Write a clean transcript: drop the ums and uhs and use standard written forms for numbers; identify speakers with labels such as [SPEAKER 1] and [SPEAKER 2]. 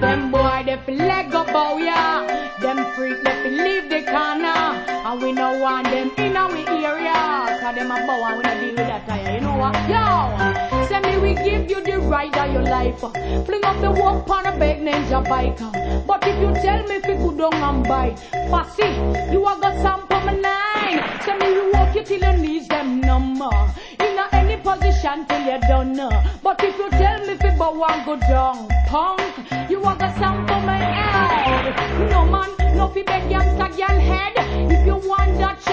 [SPEAKER 1] Them boy, they feel leg up, bow, yeah. Them freak, they feel leave the corner. And we no want them in our area. Cause them a bow and we no deal with that tire. You know what? Yo! Say me we give you the ride of your life. Fling up the walk on a big ninja bike. But if you tell me if you go down and bite, fussy, you a got some for my nine. Say me we walk you till your knees them numb. In a any position till you're done. But if you tell me if you bow and go down, punk, you a got some for my head. No man, no fi beg youngster girl head. If you want that